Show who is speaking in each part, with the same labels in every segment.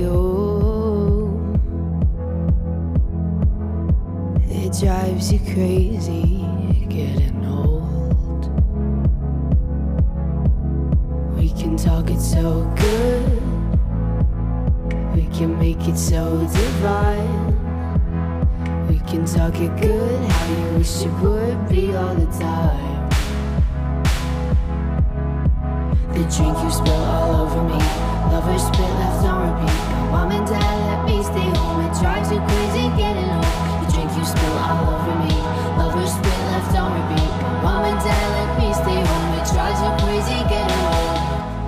Speaker 1: you. It drives you crazy getting old. We can talk it so good, we can make it so divine. We can talk it good, how you wish it would be all the time. The drink you spill all over me, lovers spit left on repeat. Mom and dad let me stay home, it drives you crazy getting home. The drink you spill all over me, lovers spit left on repeat. Mom and dad let me stay home, it drives you crazy getting home.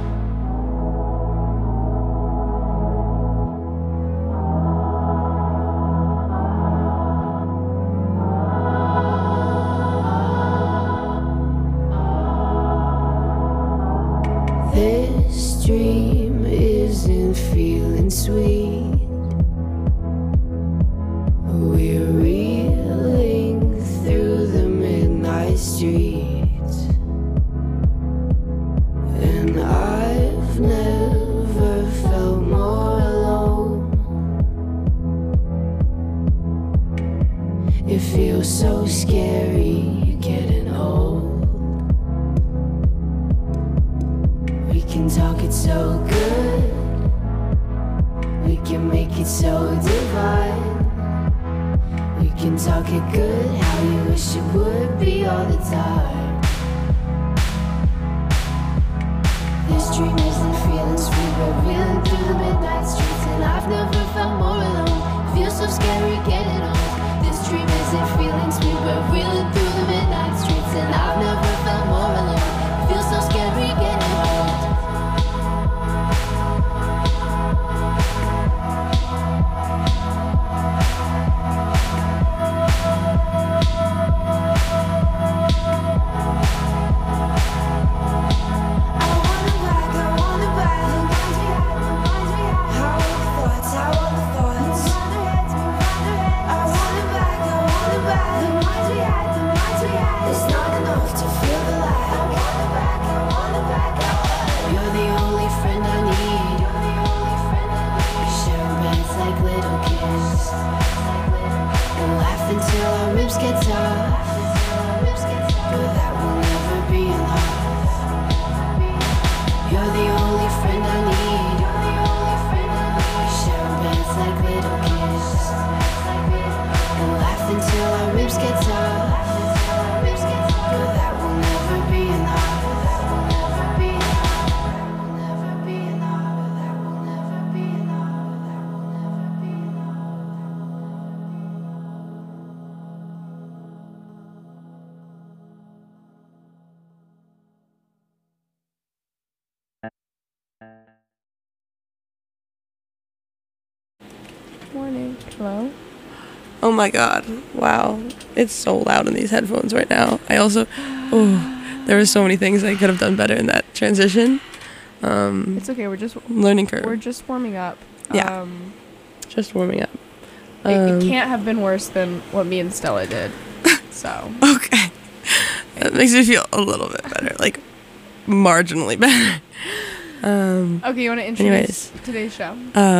Speaker 1: This dream isn't feeling sweet. We're reeling through the midnight streets, and I've never felt more alone. It feels so scary getting old. We can talk it so good, we can make it so divine. We can talk it good, how you wish it would be all the time. This dream isn't feeling sweet, we're reeling through the midnight streets, and I've never felt more alone. It feels so scary getting old. This dream isn't feeling sweet, we're reeling through the midnight streets, and I've never felt more alone. It feels so scary getting old. Until our ribs get tough, but that will never be enough. You're the only friend I need. Share beds like little kids, and laugh until our ribs get tough, but that will never be enough.
Speaker 2: Morning. Hello?
Speaker 3: Oh my god. Wow. It's so loud in these headphones right now. I also... Oh, there were so many things I could have done better in that transition.
Speaker 2: It's okay. We're just...
Speaker 3: Learning curve.
Speaker 2: We're just warming up.
Speaker 3: Yeah. Just warming up.
Speaker 2: It can't have been worse than what me and Stella did. So...
Speaker 3: Okay. That makes me feel a little bit better. Like, marginally better.
Speaker 2: Okay, you want to introduce today's show?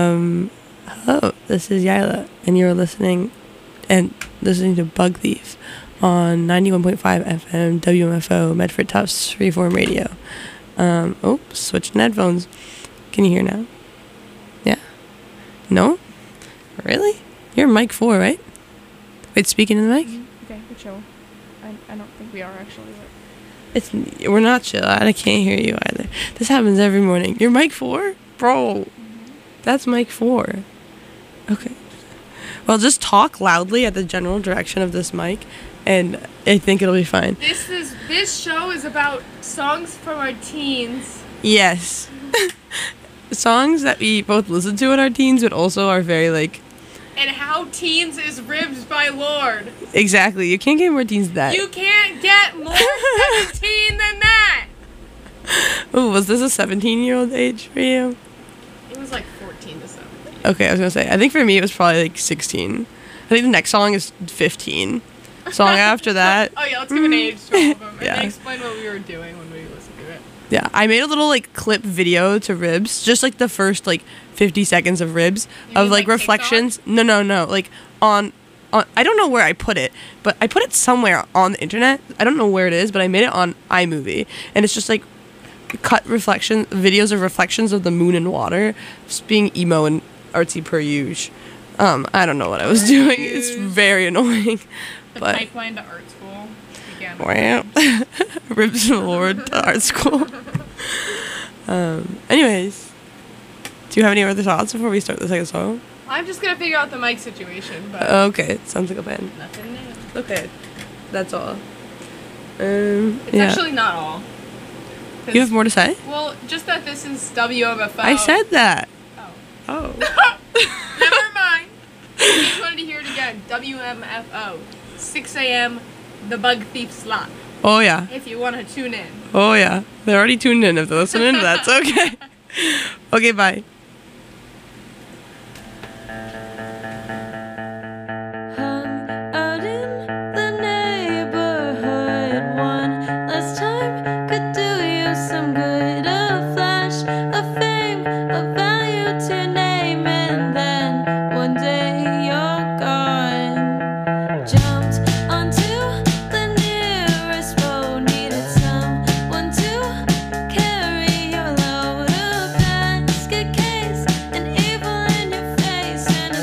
Speaker 3: Hello, this is Yaila, and you're listening to Bug Thief on 91.5 FM WMFO Medford Tufts Freeform Radio. Switching headphones. Can you hear now? Yeah? No? Really? You're mic 4, right? Wait, speaking in the mic?
Speaker 2: Okay, we're chill. I don't think we are actually.
Speaker 3: We're not chill. I can't hear you either. This happens every morning. You're mic 4? Bro, that's mic 4. Okay. Well, just talk loudly at the general direction of this mic, and I think it'll be fine.
Speaker 4: This show is about songs from our teens.
Speaker 3: Yes. Songs that we both listen to in our teens, but also are very, like...
Speaker 4: And how teens is ribbed by Lorde.
Speaker 3: Exactly. You can't get more teens than that.
Speaker 4: You can't get more 17 than that.
Speaker 3: Ooh, was this a 17-year-old age for you?
Speaker 4: It was like 14 to 17.
Speaker 3: Okay, I was going to say, I think for me it was probably like 16. I think the next song is 15. Song after that...
Speaker 4: Oh yeah, let's give an age to all of them. And
Speaker 3: Yeah.
Speaker 4: then explain what we were doing when we listened to it.
Speaker 3: Yeah, I made a little like clip video to Ribs, just like the first like 50 seconds of Ribs
Speaker 4: You
Speaker 3: of
Speaker 4: mean,
Speaker 3: like
Speaker 4: like,
Speaker 3: reflections. No, like on I don't know where I put it, but I put it somewhere on the internet. I don't know where it is, but I made it on iMovie, and it's just like cut videos of reflections of the moon and water, just being emo and artsy per usual. I don't know what I was doing. It's very annoying.
Speaker 4: The
Speaker 3: But
Speaker 4: pipeline to art school began.
Speaker 3: wow. Ribs Award to art school. Anyways, do you have any other thoughts before we start the second song?
Speaker 4: I'm just gonna figure out the mic situation, but
Speaker 3: Okay, sounds like a plan.
Speaker 4: nothing new.
Speaker 3: Okay, that's all.
Speaker 4: It's actually not all. 'Cause-
Speaker 3: You have more to say?
Speaker 4: Well, just that this is WMFO.
Speaker 3: I said that.
Speaker 4: Oh.
Speaker 3: Oh.
Speaker 4: Never mind. I just wanted to hear it again. WMFO. 6 a.m. The Bug Thief slot.
Speaker 3: Oh yeah.
Speaker 4: If you want to tune in.
Speaker 3: Oh yeah. They're already tuned in. If they're listening, that's okay. Okay, bye.
Speaker 5: Out in the neighborhood, one last time could do you some good. A flash of fame, of value to your name, and then one day you're gone. Jumped onto the nearest road, needed someone to carry your load. A basket case, an evil in your face, and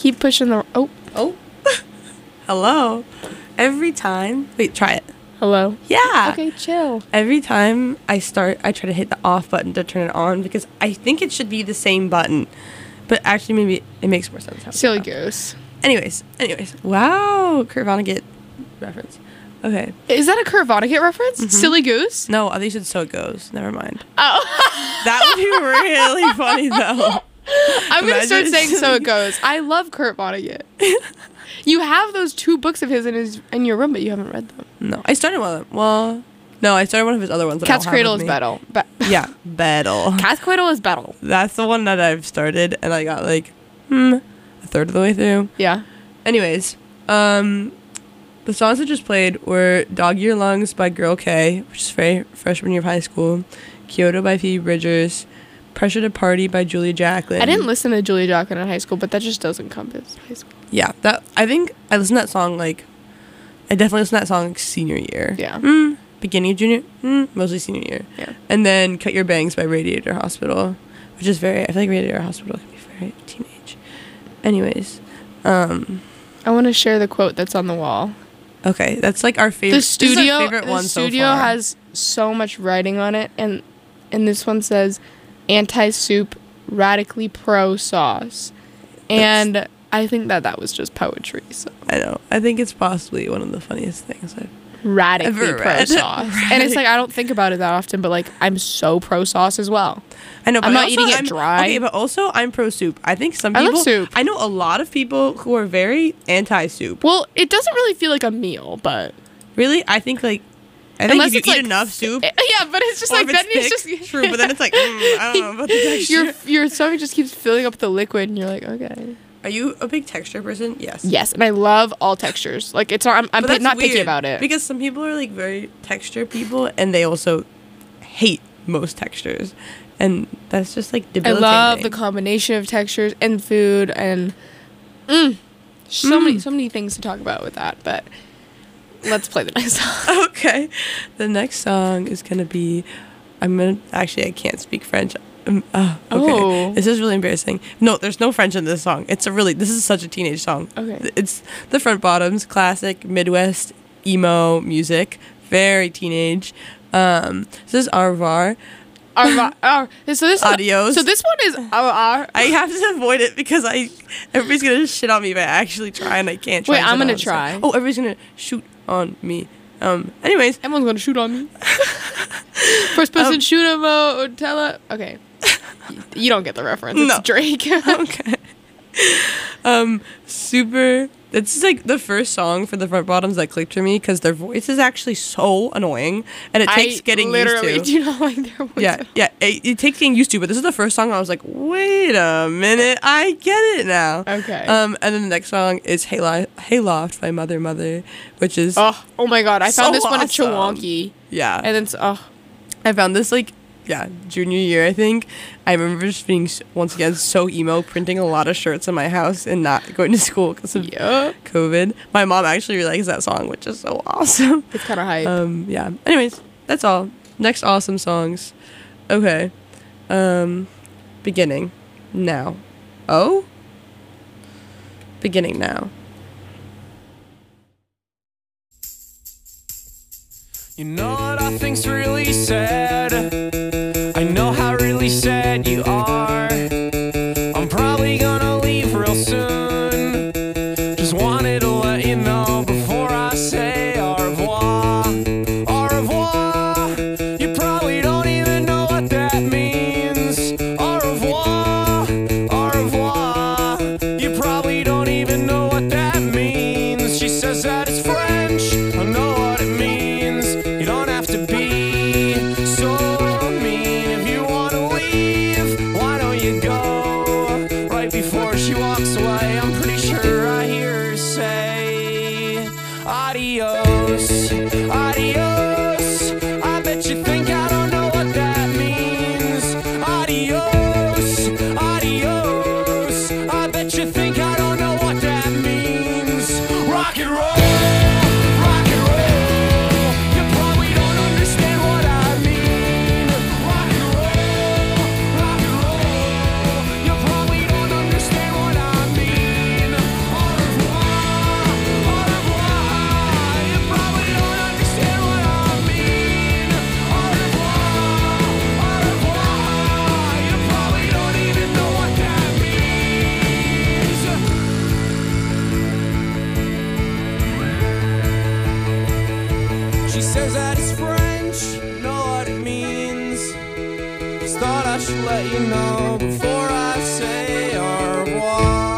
Speaker 2: Keep pushing the. Oh,
Speaker 3: Oh. Hello. Every time. Wait, try it.
Speaker 2: hello.
Speaker 3: Yeah.
Speaker 2: Okay, chill.
Speaker 3: Every time I start, I try to hit the off button to turn it on because I think it should be the same button. But actually, maybe it makes more sense. How it's
Speaker 2: Silly
Speaker 3: not.
Speaker 2: goose.
Speaker 3: Anyways. Wow. Kurt Vonnegut reference. Okay.
Speaker 2: Is that a Kurt Vonnegut reference? Silly goose.
Speaker 3: No, at least it's So It Goes. Never mind.
Speaker 2: Oh,
Speaker 3: That would be really funny, though.
Speaker 2: I'm gonna start
Speaker 3: Imagine
Speaker 2: saying
Speaker 3: silly
Speaker 2: so it goes. I love Kurt Vonnegut. You have those 2 books of his in your room, but you haven't read them.
Speaker 3: No, I started one of them. Well, no, I started one of his other ones. that I
Speaker 2: Cat's
Speaker 3: don't have
Speaker 2: Cradle
Speaker 3: with
Speaker 2: is
Speaker 3: me.
Speaker 2: battle.
Speaker 3: Yeah, Battle.
Speaker 2: Cat's Cradle is battle.
Speaker 3: That's the one that I've started, and I got like, a third of the way through.
Speaker 2: Yeah.
Speaker 3: Anyways, the songs I just played were Dog Year Lungs by Girl K, which is very freshman year of high school, Kyoto by Phoebe Bridgers, Pressure to Party by Julia Jacklin.
Speaker 2: I didn't listen to Julia Jacklin in high school, but that just does encompass high school.
Speaker 3: Yeah, that I think I listened to that song like, I definitely listened to that song like, senior year.
Speaker 2: Yeah.
Speaker 3: Beginning of junior, mostly senior year.
Speaker 2: Yeah.
Speaker 3: And then Cut Your Bangs by Radiator Hospital, which is very, I feel like Radiator Hospital can be very teenage. Anyways,
Speaker 2: I want to share the quote that's on the wall.
Speaker 3: okay, that's like our favorite.
Speaker 2: The studio,
Speaker 3: favorite
Speaker 2: the
Speaker 3: one
Speaker 2: studio
Speaker 3: so far.
Speaker 2: has so much writing on it, and this one says, "Anti-soup, radically pro-sauce," and I think that was just poetry. So
Speaker 3: I know. I think it's possibly one of the funniest things I've
Speaker 2: radically
Speaker 3: Ever read.
Speaker 2: pro-sauce, and it's like I don't think about it that often, but like I'm so pro-sauce as well.
Speaker 3: I know, but
Speaker 2: I'm not
Speaker 3: also
Speaker 2: eating it dry.
Speaker 3: Okay, but also I'm pro soup. I think some
Speaker 2: I
Speaker 3: people.
Speaker 2: love soup.
Speaker 3: I know a lot of people who are very anti soup.
Speaker 2: Well, it doesn't really feel like a meal, but
Speaker 3: Really, I think if
Speaker 2: unless
Speaker 3: you
Speaker 2: it's
Speaker 3: eat
Speaker 2: like
Speaker 3: enough soup,
Speaker 2: yeah, but it's just
Speaker 3: or
Speaker 2: like
Speaker 3: if
Speaker 2: then
Speaker 3: it's
Speaker 2: it's
Speaker 3: thick,
Speaker 2: just
Speaker 3: true. But then it's like I don't know about the texture.
Speaker 2: your stomach just keeps filling up with the liquid, and you're like, okay.
Speaker 3: Are you a big texture person? Yes.
Speaker 2: Yes, and I love all textures. Like it's not. I'm
Speaker 3: But that's
Speaker 2: not picky
Speaker 3: weird,
Speaker 2: about it.
Speaker 3: because some people are like very texture people, and they also hate most textures, and that's just like
Speaker 2: I
Speaker 3: debilitating.
Speaker 2: love the combination of textures and food and so many things to talk about with that. But let's play the next song.
Speaker 3: Okay, the next song is gonna be. I can't speak French. Okay.
Speaker 2: Oh.
Speaker 3: This is really embarrassing. No, there's no French in this song. This is such a teenage song.
Speaker 2: Okay.
Speaker 3: It's the Front Bottoms, classic Midwest emo music, very teenage. This is Au revoir.
Speaker 2: So this
Speaker 3: Adios.
Speaker 2: So this one is
Speaker 3: I have to avoid it because everybody's gonna shit on me if I actually try and I can't try.
Speaker 2: Wait,
Speaker 3: and
Speaker 2: I'm
Speaker 3: sit
Speaker 2: gonna
Speaker 3: on the song.
Speaker 2: try.
Speaker 3: Oh, everybody's gonna shoot on me. Anyways,
Speaker 2: Everyone's gonna shoot on me. First person shoot him or tell her. Okay. You don't get the reference. It's
Speaker 3: No.
Speaker 2: Drake.
Speaker 3: okay. Super. This is like the first song for the Front Bottoms that clicked for me because their voice is actually so annoying and it takes getting used
Speaker 2: literally
Speaker 3: to.
Speaker 2: do not like their voice.
Speaker 3: Yeah, yeah. It takes getting used to, but this is the first song I was like, wait a minute, I get it now.
Speaker 2: Okay.
Speaker 3: And then the next song is Hayloft by Mother Mother, which is
Speaker 2: Oh my god! I found
Speaker 3: So
Speaker 2: this one at
Speaker 3: awesome.
Speaker 2: Chewonki,
Speaker 3: yeah.
Speaker 2: and then
Speaker 3: I found this junior year, I think. I remember just being once again so emo, printing a lot of shirts in my house and not going to school because of
Speaker 2: yeah,
Speaker 3: COVID. My mom actually really likes that song, which is so awesome.
Speaker 2: it's kind of hype.
Speaker 3: Yeah. Anyways, that's all. Next awesome songs. Okay. Beginning now. Oh? Beginning now.
Speaker 6: You know what I think's really sad? I know how really sad you are. I'm probably gonna leave real soon. Just wanted to let you know before I say au revoir. Au revoir. You probably don't even know what that means. Au revoir. Au revoir. You probably don't even know what that means. She says that it's French. I know what it means. You don't have to be so mean if you want to leave. Why says that it's French, know what it means. Just thought I should let you know before I say au revoir.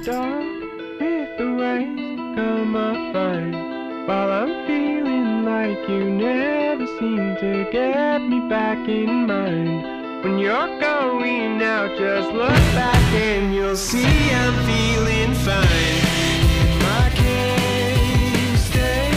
Speaker 7: dark with the waves come up fine. While I'm feeling like you never seem to get me back in mind. When you're going out, just look back and you'll see I'm feeling fine. I can't stay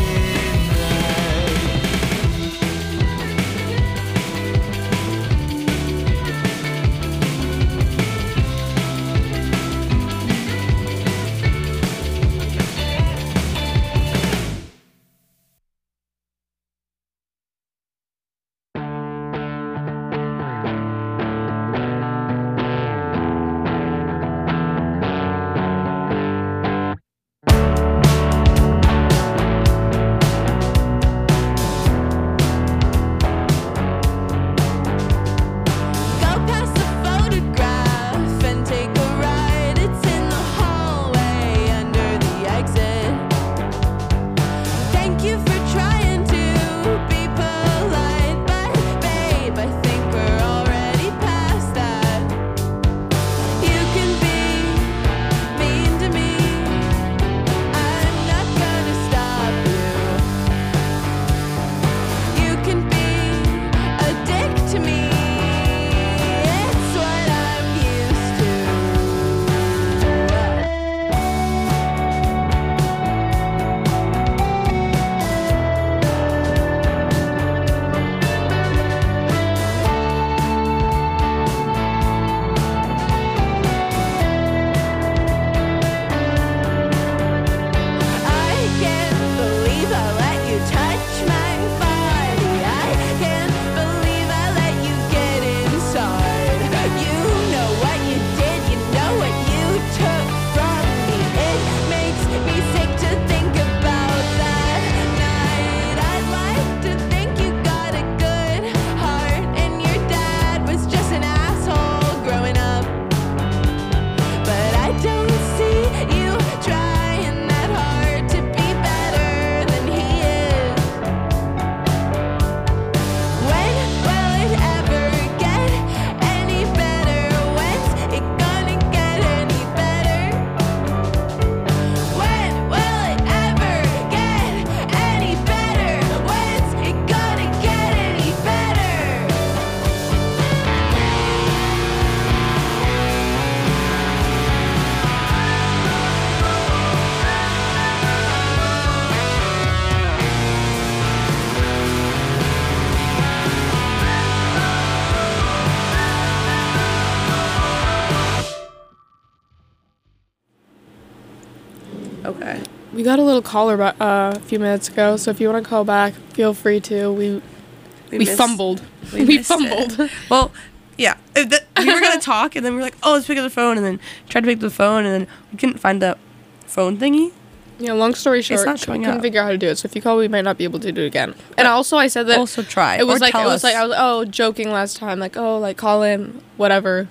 Speaker 3: Okay.
Speaker 2: We got a little caller a few minutes ago, so if you want to call back, feel free to. We
Speaker 3: missed-
Speaker 2: fumbled.
Speaker 3: we
Speaker 2: We
Speaker 3: missed it.
Speaker 2: fumbled.
Speaker 3: Well, yeah. We were going to talk, and then we were like, oh, let's pick up the phone, and then tried to pick up the phone, and then we couldn't find the phone thingy.
Speaker 2: Yeah, long story short,
Speaker 3: not
Speaker 2: we
Speaker 3: showing
Speaker 2: couldn't
Speaker 3: up.
Speaker 2: figure out how to do it. So if you call, we might not be able to do it again. And also, I said that
Speaker 3: Also try.
Speaker 2: it was
Speaker 3: or
Speaker 2: like
Speaker 3: tell
Speaker 2: I was joking last time, like call in, whatever.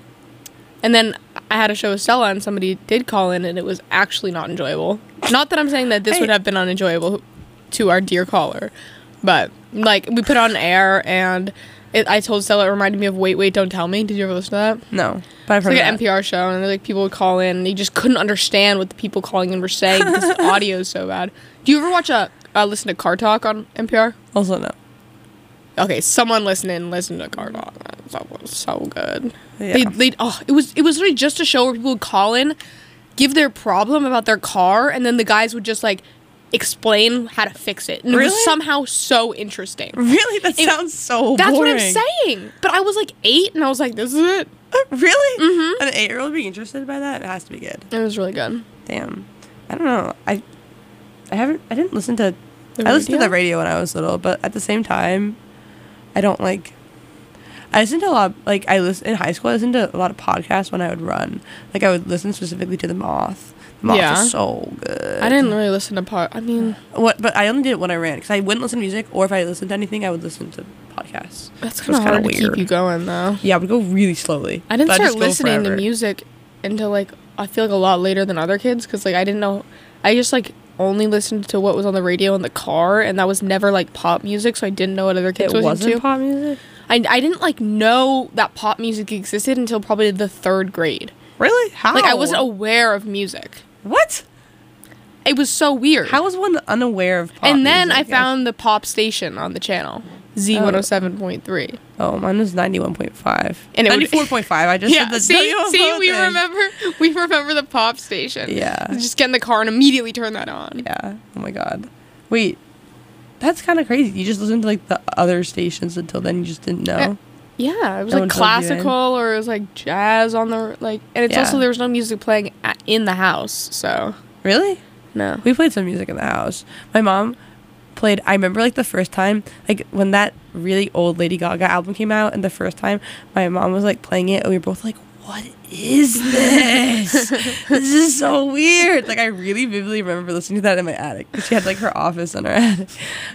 Speaker 2: And then I had a show with Stella, and somebody did call in, and it was actually not enjoyable. Not that I'm saying that this would have been unenjoyable to our dear caller, but like we put it on air, and I told Stella it reminded me of Wait, Wait, Don't Tell Me. Did you ever listen to that?
Speaker 3: No, but I've
Speaker 2: It's
Speaker 3: heard
Speaker 2: like
Speaker 3: that.
Speaker 2: an NPR show, and like people would call in, and you just couldn't understand what the people calling in were saying because the audio is so bad. Do you ever watch listen to Car Talk on NPR?
Speaker 3: Also, no.
Speaker 2: Okay, someone listen to Car Talk. That was so good.
Speaker 3: Yeah.
Speaker 2: It was literally just a show where people would call in, give their problem about their car, and then the guys would just like explain how to fix it. And it was
Speaker 3: Really?
Speaker 2: somehow so interesting.
Speaker 3: Really? That sounds so
Speaker 2: That's
Speaker 3: boring.
Speaker 2: what I'm saying. But I was like 8, and I was like, this is it.
Speaker 3: Really?
Speaker 2: Mm-hmm.
Speaker 3: An 8-year-old being interested by that? It has to be good.
Speaker 2: It was really good.
Speaker 3: Damn. I don't know. I didn't listen to...
Speaker 2: The
Speaker 3: I listened to
Speaker 2: radio?
Speaker 3: the radio when I was little, but at the same time, I don't like... I listened to a lot... in high school, I listened to a lot of podcasts when I would run. Like, I would listen specifically to The Moth. The Moth
Speaker 2: Yeah.
Speaker 3: was so good.
Speaker 2: I didn't really listen to I mean,
Speaker 3: But I only did it when I ran, because I wouldn't listen to music, or if I listened to anything, I would listen to podcasts.
Speaker 2: that's
Speaker 3: So
Speaker 2: kind of
Speaker 3: it's
Speaker 2: hard to
Speaker 3: weird.
Speaker 2: keep you going, though.
Speaker 3: Yeah, I would go really slowly.
Speaker 2: I didn't
Speaker 3: but I'd
Speaker 2: start
Speaker 3: just go
Speaker 2: listening to
Speaker 3: forever.
Speaker 2: music until, like, I feel like a lot later than other kids, because, like, I didn't know... I just, like, only listened to what was on the radio in the car, and that was never, like, pop music, so I didn't know what other kids
Speaker 3: It
Speaker 2: was
Speaker 3: wasn't
Speaker 2: into.
Speaker 3: pop music?
Speaker 2: I didn't, like, know that pop music existed until probably the 3rd grade.
Speaker 3: Really? How?
Speaker 2: Like I wasn't aware of music.
Speaker 3: What?
Speaker 2: It was so weird.
Speaker 3: How was one unaware of pop
Speaker 2: and then
Speaker 3: music?
Speaker 2: I found the pop station on the channel, Z107.3.
Speaker 3: Oh, mine was 91.5.
Speaker 2: And it would-
Speaker 3: 94.5. I just
Speaker 2: Yeah,
Speaker 3: said the
Speaker 2: see,
Speaker 3: WFO
Speaker 2: we
Speaker 3: thing.
Speaker 2: remember the pop station.
Speaker 3: Yeah.
Speaker 2: Just get in the car and immediately turn that on.
Speaker 3: Yeah. Oh my god. Wait. That's kind of crazy. You just listened to like the other stations until then. You just didn't know.
Speaker 2: Yeah, it was
Speaker 3: No
Speaker 2: like
Speaker 3: one plugged you in?
Speaker 2: classical or it was like jazz on the like, and it's
Speaker 3: Yeah.
Speaker 2: also there was no music playing in the house, so
Speaker 3: Really?
Speaker 2: no.
Speaker 3: We played some music in the house. My mom played. I remember like the first time, like when that really old Lady Gaga album came out, and the first time my mom was like playing it, and we were both like, "What is this? This is so weird." Like I really vividly remember listening to that in my attic. 'Cause she had like her office in her attic.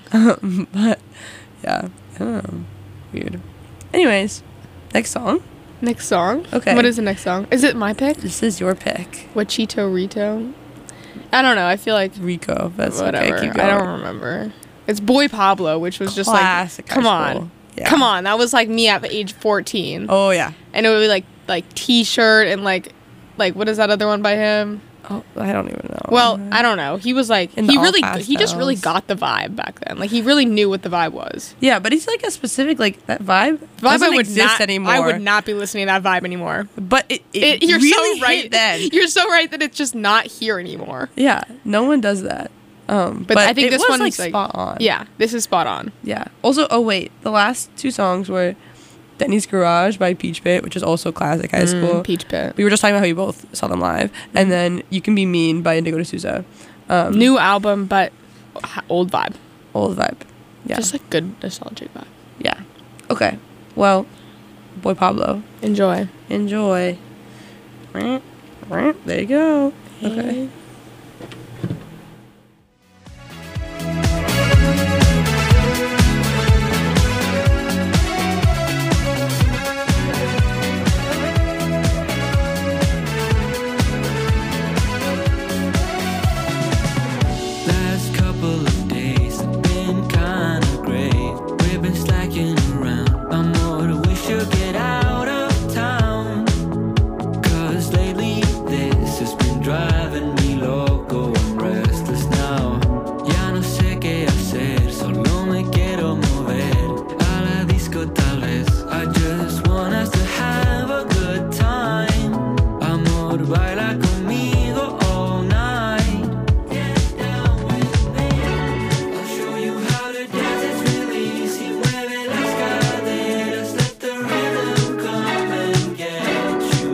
Speaker 3: But yeah, I don't know. Weird. Anyways, next song.
Speaker 2: Next song.
Speaker 3: Okay.
Speaker 2: What is the next song? Is it my pick?
Speaker 3: This is your pick,
Speaker 2: Wachito Rito. I don't know. I feel like
Speaker 3: Rico. That's
Speaker 2: whatever.
Speaker 3: okay. Keep going.
Speaker 2: I don't remember. It's Boy Pablo, which was just
Speaker 3: Classic
Speaker 2: like, come
Speaker 3: high school.
Speaker 2: on,
Speaker 3: Yeah.
Speaker 2: come on. That was like me at age 14,
Speaker 3: Oh yeah.
Speaker 2: and it would be like T-shirt and like what is that other one by him?
Speaker 3: Oh, I don't even know.
Speaker 2: Well, I don't know. He was like
Speaker 3: In the all
Speaker 2: he just really
Speaker 3: pastels.
Speaker 2: got the vibe back then. Like he really knew what the vibe was.
Speaker 3: Yeah, but it's like a specific like that vibe.
Speaker 2: Vibe
Speaker 3: doesn't
Speaker 2: I would
Speaker 3: exist
Speaker 2: not
Speaker 3: anymore.
Speaker 2: I would not be listening to that vibe anymore.
Speaker 3: But it
Speaker 2: You're
Speaker 3: really
Speaker 2: so right.
Speaker 3: hit then.
Speaker 2: You're so right that it's just not here anymore.
Speaker 3: Yeah, no one does that. But
Speaker 2: I think
Speaker 3: it
Speaker 2: this
Speaker 3: was,
Speaker 2: one's
Speaker 3: like
Speaker 2: like
Speaker 3: spot on.
Speaker 2: Yeah, this is spot on.
Speaker 3: Yeah. Also, oh wait, the last two songs were Denny's Garage by Peach Pit, which is also classic high school.
Speaker 2: Peach Pit.
Speaker 3: We were just talking about how we both saw them live, and then You Can Be Mean by Indigo D'Souza.
Speaker 2: New album, but old vibe.
Speaker 3: Old vibe. Yeah.
Speaker 2: Just like good nostalgic vibe.
Speaker 3: Yeah. Okay. Well, Boy Pablo,
Speaker 2: Enjoy.
Speaker 3: enjoy. There you go. Okay.
Speaker 6: Last couple of days have been kinda great. We've been slacking around. I'm more to we should get out of town. 'Cause lately this has been driving me loco. I'm restless now. Ya no sé qué hacer, solo me quiero mover. A la disco tal vez. I just want us to have a good time. Amor, baila conmigo all night. Get down with me. I'll show you how to dance. It's really easy. Mueve las caderas. Let the rhythm come and get you.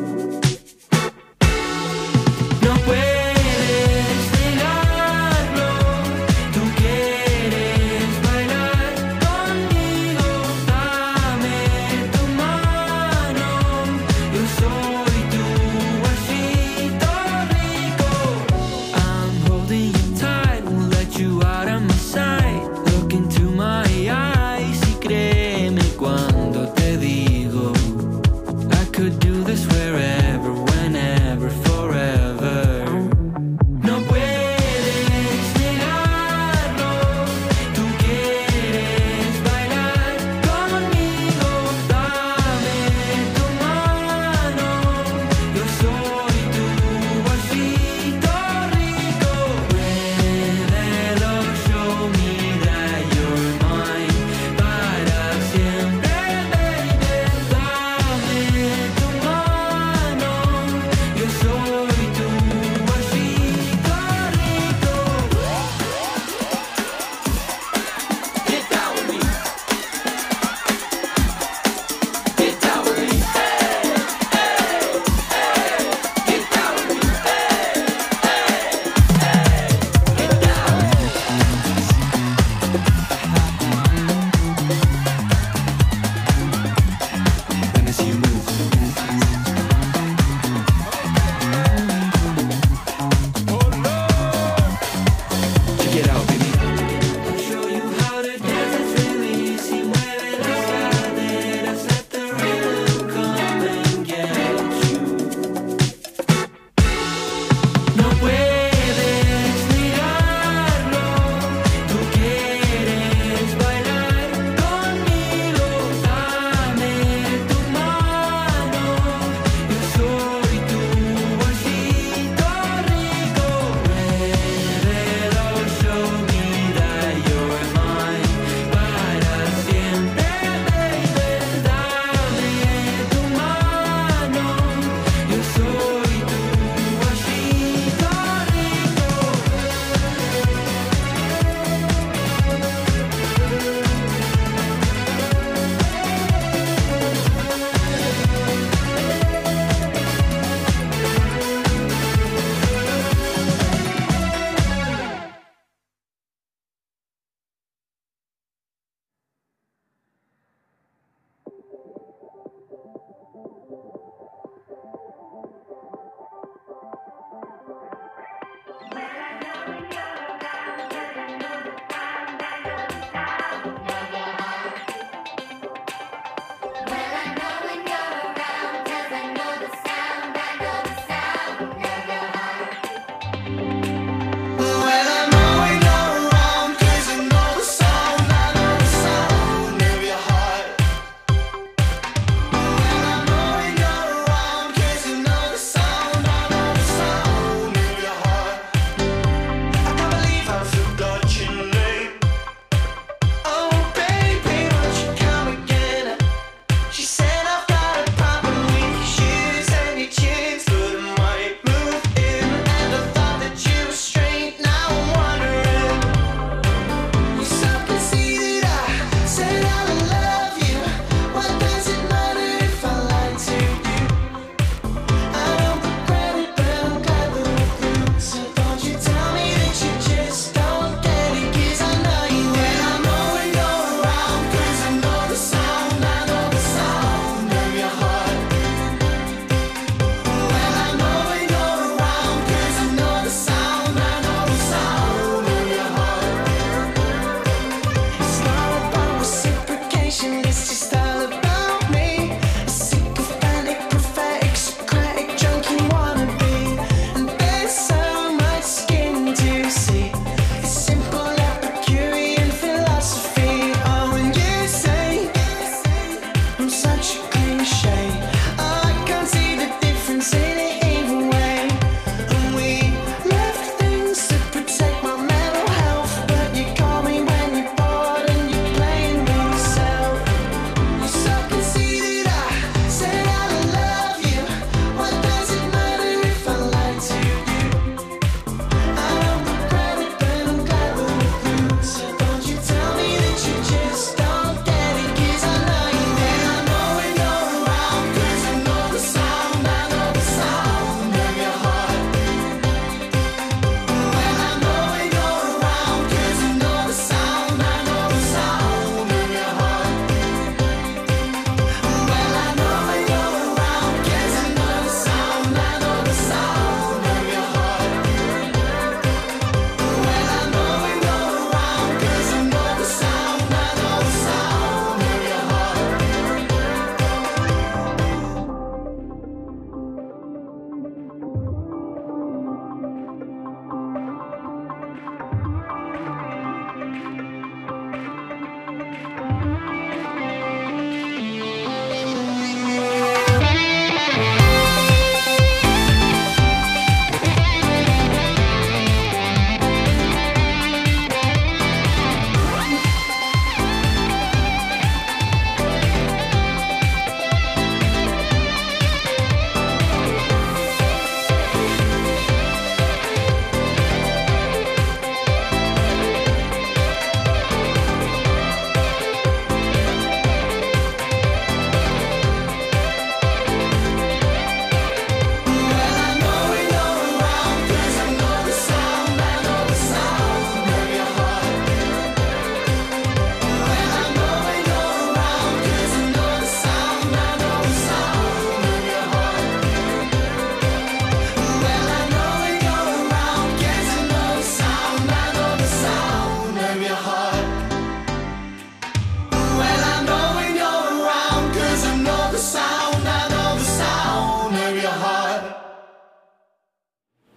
Speaker 6: No puedes negarlo. Tú quieres bailar conmigo. Dame tu mano. Yo soy tu vasito rico.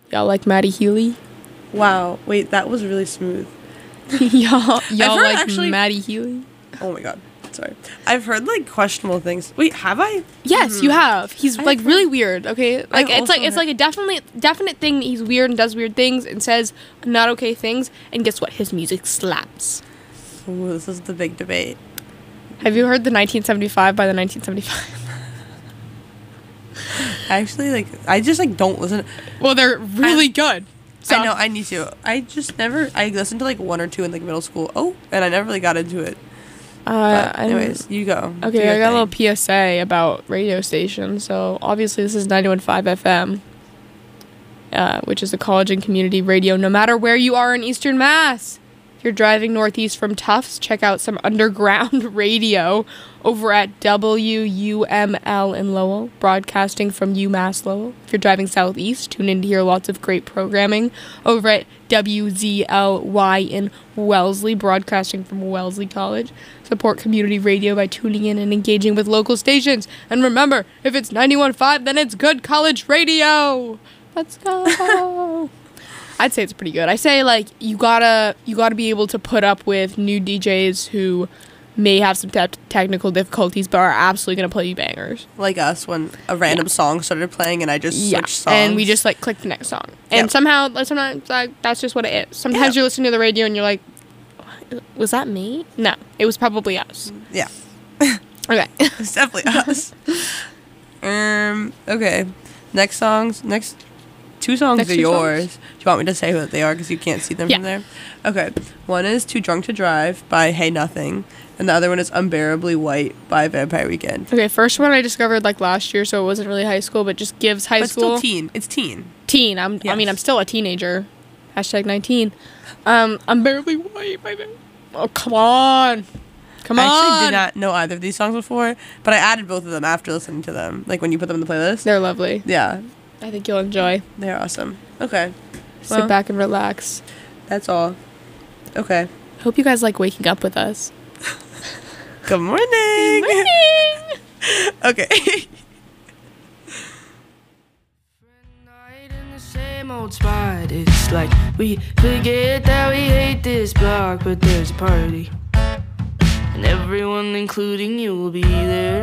Speaker 2: Y'all like Maddie Healy?
Speaker 3: Wow. Wait, that was really smooth.
Speaker 2: y'all
Speaker 3: heard
Speaker 2: like
Speaker 3: actually-
Speaker 2: Maddie Healy?
Speaker 3: Oh my god. Sorry. I've heard like questionable things. Wait, have I?
Speaker 2: Yes, you have. He's
Speaker 3: I've
Speaker 2: like
Speaker 3: heard-
Speaker 2: really weird. Okay, like
Speaker 3: I've
Speaker 2: it's like
Speaker 3: also
Speaker 2: it's like a definite thing that he's weird and does weird things and says not okay things. And guess what? His music slaps.
Speaker 3: Ooh, this is the big debate.
Speaker 2: Have you heard the 1975 by the 1975?
Speaker 3: Actually, like I just like don't listen.
Speaker 2: Well, they're really good. So
Speaker 3: I know I need to. I just never. I listened to like one or two in like middle school. Oh, and I never really got into it. But anyways, you go. Do
Speaker 2: Okay,
Speaker 3: your
Speaker 2: I got a
Speaker 3: thing.
Speaker 2: little PSA about radio stations. So obviously this is 91.5 FM, which is a college and community radio. No matter where you are in Eastern Mass, if you're driving northeast from Tufts, check out some underground radio over at WUML in Lowell, broadcasting from UMass Lowell. If you're driving southeast, tune in to hear lots of great programming over at WZLY in Wellesley, broadcasting from Wellesley College. Support community radio by tuning in and engaging with local stations. And remember, if it's 91.5, then it's good college radio. Let's go. I'd say it's pretty good. I say like you gotta be able to put up with new DJs who may have some technical difficulties but are absolutely gonna play you bangers.
Speaker 3: Like us when a random song started playing and I just switched songs.
Speaker 2: And we just like click the next song. And
Speaker 3: Yep.
Speaker 2: somehow like, sometimes like that's just what it is. Sometimes
Speaker 3: Yeah.
Speaker 2: you're listening to the radio and you're like, was that me? No, it was probably us.
Speaker 3: Yeah,
Speaker 2: Okay.
Speaker 3: it's definitely us. Okay. Next two songs
Speaker 2: Next
Speaker 3: are
Speaker 2: two
Speaker 3: yours.
Speaker 2: songs?
Speaker 3: Do you want me to say who they are because you can't see them
Speaker 2: Yeah.
Speaker 3: from there? Okay. One is Too Drunk to Drive by Hey Nothing, and the other one is Unbearably White by Vampire Weekend.
Speaker 2: Okay, first one I discovered like last year, so it wasn't really high school, but just gives high
Speaker 3: But
Speaker 2: school.
Speaker 3: still teen. It's teen.
Speaker 2: Teen. I mean,
Speaker 3: Yes.
Speaker 2: I'm still a teenager. Hashtag 19. Unbearably White by them. Oh, come on. Come
Speaker 3: I
Speaker 2: on.
Speaker 3: actually did not know either of these songs before, but I added both of them after listening to them. Like when you put them in the playlist.
Speaker 2: They're lovely.
Speaker 3: Yeah,
Speaker 2: I think you'll enjoy.
Speaker 3: they're awesome. Okay.
Speaker 2: Sit
Speaker 3: Well,
Speaker 2: back and relax.
Speaker 3: That's all. Okay.
Speaker 2: Hope you guys like waking up with us.
Speaker 3: Good morning. Okay.
Speaker 8: Night in the same old spot. It's like we forget that we hate this block, but there's a party, and everyone, including you, will be there.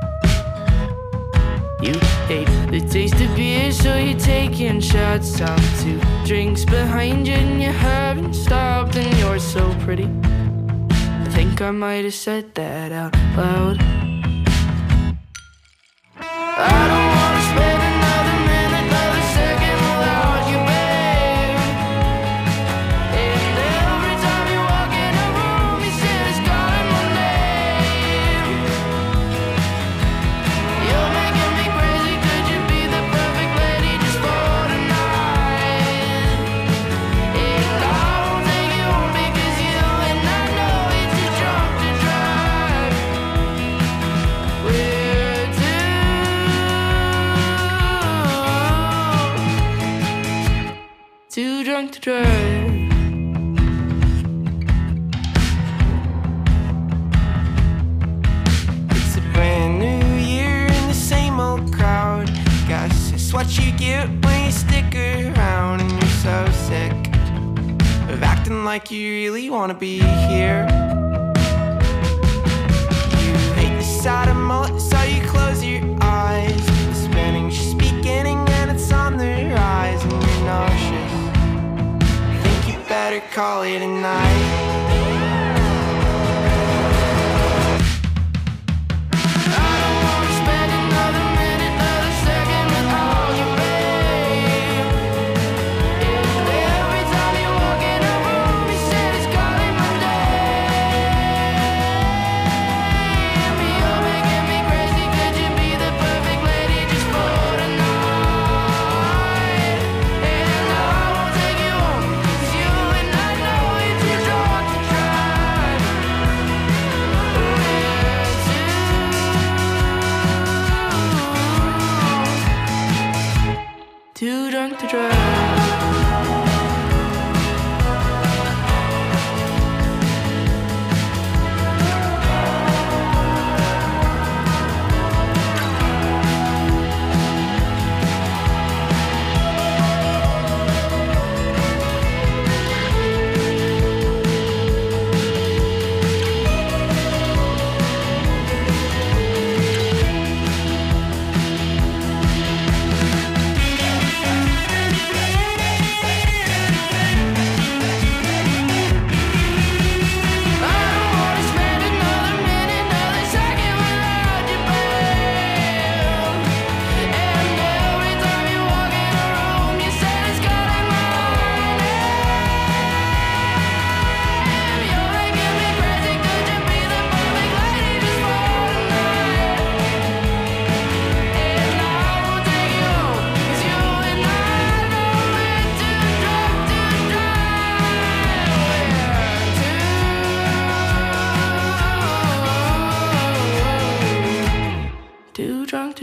Speaker 8: You hate the taste of beer, so you're taking shots out to drinks behind you, and you haven't stopped, and you're so pretty. I think I might have said that out loud. I don't wanna spend another minute, another second without you, babe. And every time you walk in a room, you say it's calling my name. You're making me crazy, could you be the perfect lady just for tonight? And I won't take you home because you and I know you're too drunk to drive. We're too drunk to drive. It's a brand new year in the same old crowd. Guess it's what you get when you stick around, and you're so sick of acting like you really wanna be here. You hate the sight of mullet, so you close your eyes. The spinning's just beginning and it's on the rise, and you're nauseous. Think you better call it a night. I don't wanna spend another minute, another second without you, babe. And every time you walk in a room, you say it's calling my name. You're making me crazy, could you be the perfect lady just for tonight? And I won't take you home, 'cause you and I know you're too drunk to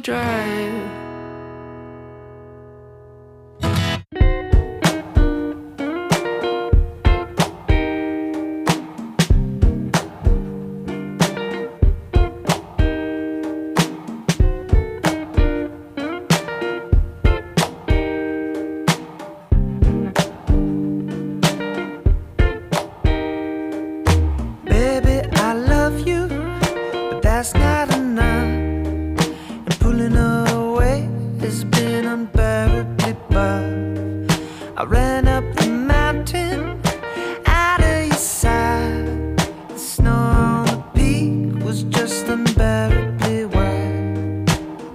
Speaker 1: drive.
Speaker 8: Baby, I love you, but that's not enough. And pulling away has been unbearably rough. I ran up the mountain out of your side. The snow on the peak was just unbearably wide.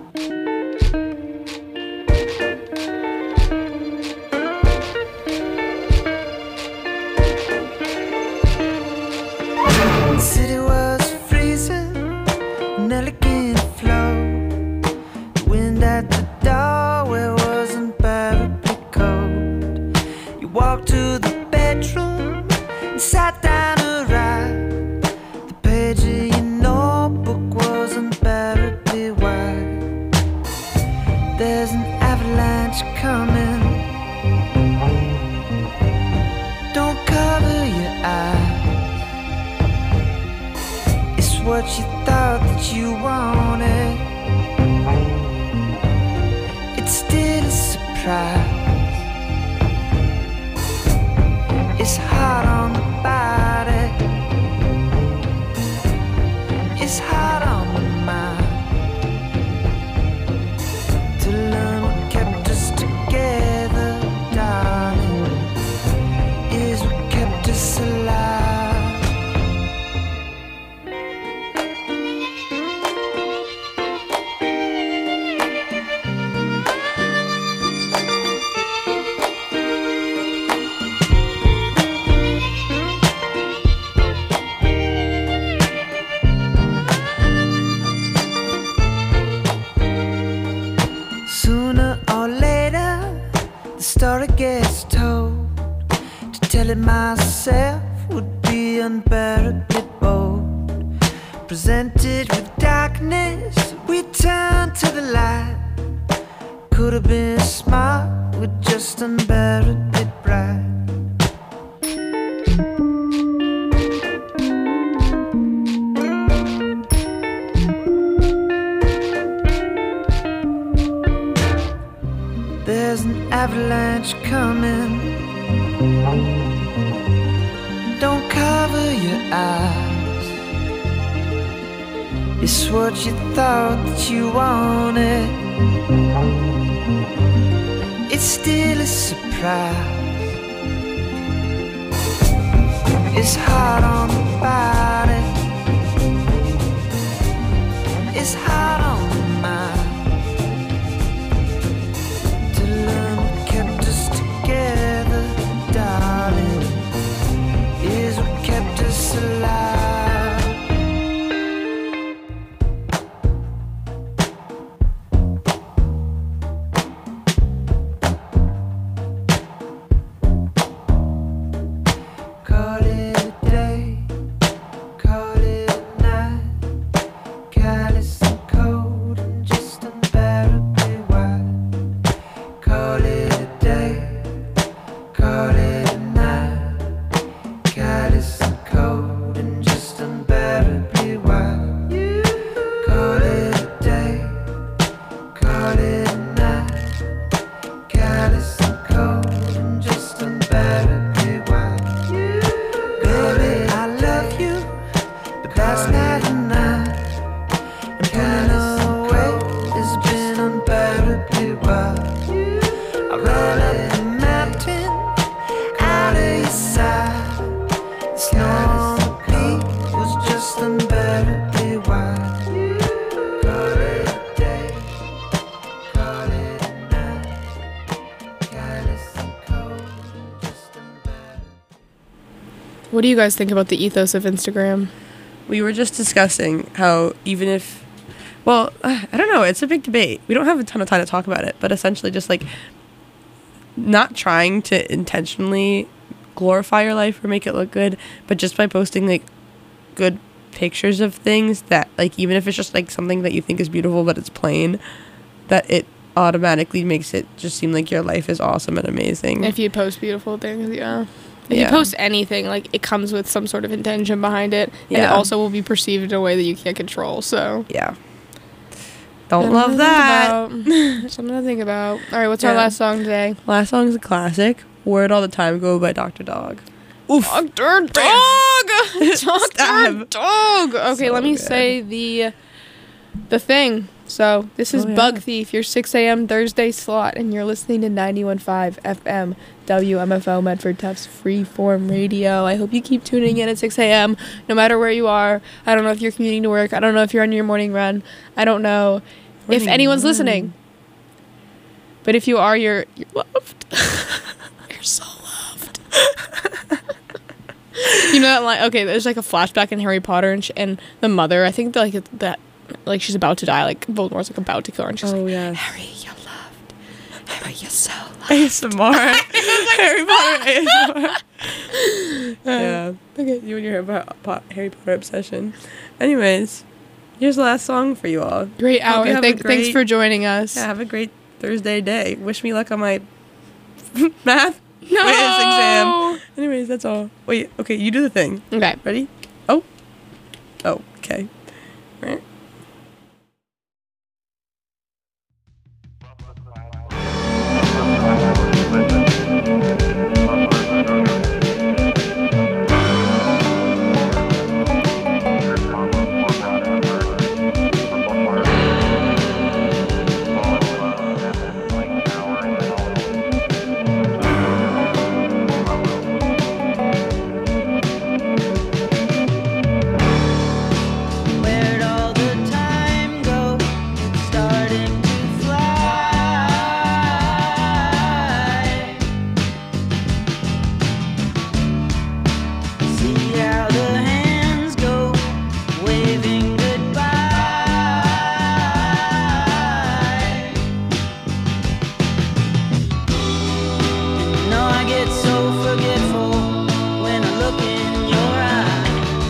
Speaker 8: The city was freezing, an elegant flow. The wind at the doorway was unbearably cold. You walked to the bedroom and sat down to write. The page of your notebook was unbearably wide. There's an avalanche coming. Don't cover your eyes. It's what you thought that you wanted. It's still a surprise. It's hard on the body. It's hard on the mind. To learn what kept us together, darling, is what kept us alive. Sooner or later, the story gets told. To tell it myself would be unbearably bold. Presented with darkness, we turn to the light. Could have been smart, we're just unbearably bright. There's an avalanche coming. Don't cover your eyes. It's what you thought that you wanted. It's still a surprise. It's hard on the body. It's hard on the mind. To learn what kept us together, darling, is what kept us alive. Call it a day, call it a night, callous and cold and just unbearably wide. Call it a day, call it a night, callous and cold and just unbearably wide. Call it a day, call it a night, callous and cold and just unbearably wide. Baby, I love you, but that's not enough. And pulling away has been unbearably wild. I ran up the mountain out of your side. The snow on the peak was just unbearably wide. Call it a day, call it a night, callous and cold and just unbearably.
Speaker 2: What do you guys think about the ethos of Instagram?
Speaker 3: We were just discussing how even if, well, I don't know, it's a big debate. We don't have a ton of time to talk about it, but essentially just like not trying to intentionally glorify your life or make it look good, but just by posting like good pictures of things that, like, even if it's just like something that you think is beautiful but it's plain, that it automatically makes it just seem like your life is awesome and amazing.
Speaker 2: If you post beautiful things, yeah. If you
Speaker 3: Yeah.
Speaker 2: post anything, like, it comes with some sort of intention behind it, and it
Speaker 3: Yeah.
Speaker 2: also will be perceived in a way that you can't control. So
Speaker 3: Yeah. Don't love that.
Speaker 2: Something to think about. All right, what's our
Speaker 3: Yeah.
Speaker 2: last song today?
Speaker 3: Last song's a classic. Word All the Time Ago by Dr. Dog. Oof.
Speaker 2: Dr. Dog! Dr.
Speaker 3: Stab.
Speaker 2: Dog! Okay,
Speaker 3: So
Speaker 2: let me
Speaker 3: good.
Speaker 2: say the thing. So, this is
Speaker 3: Oh, yeah.
Speaker 2: Bug Thief, your 6 a.m. Thursday slot, and you're listening to 91.5 FM WMFO Medford Tufts Freeform Radio. I hope you keep tuning in at 6 a.m. no matter where you are. I don't know if you're commuting to work. I don't know if you're on your morning run. I don't know if
Speaker 3: Morning
Speaker 2: anyone's
Speaker 3: run.
Speaker 2: listening. But if you are, you're loved. You're so loved. You know that line? Okay, there's like a flashback in Harry Potter, and the mother, I think that she's about to die. Like Voldemort's like about to kill her, and she's like,
Speaker 3: yeah.
Speaker 2: Harry, you're loved. Harry, you're so loved.
Speaker 3: ASMR. Harry Potter ASMR. Yeah. Okay, you and your Harry Potter obsession. Anyways, here's the last song for you all.
Speaker 2: Great
Speaker 3: Hope
Speaker 2: hour.
Speaker 3: you have a
Speaker 2: Thanks
Speaker 3: great-
Speaker 2: for joining us.
Speaker 3: Yeah, have a great Thursday day. Wish me luck on my math
Speaker 2: No.
Speaker 3: quiz exam. Anyways, that's all. Wait, okay, you do the thing.
Speaker 2: Okay.
Speaker 3: Ready? Oh, okay. Right.
Speaker 8: Where'd all the time go? It's starting to fly. See how the hands go, waving goodbye. No, I get so forgetful when I look in your eyes.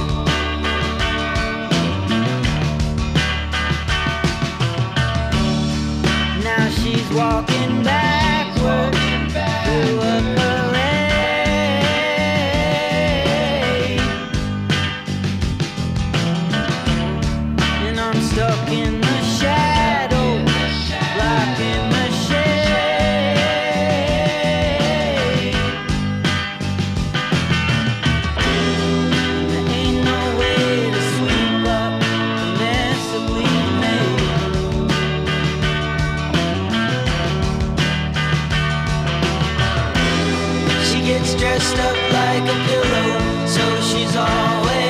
Speaker 8: Now she's walking backwards through a parade, and I'm stuck in the shadow, blocking the shade. There ain't no way to sweep up the mess that we've made. She gets dressed up like a pillow, so she's always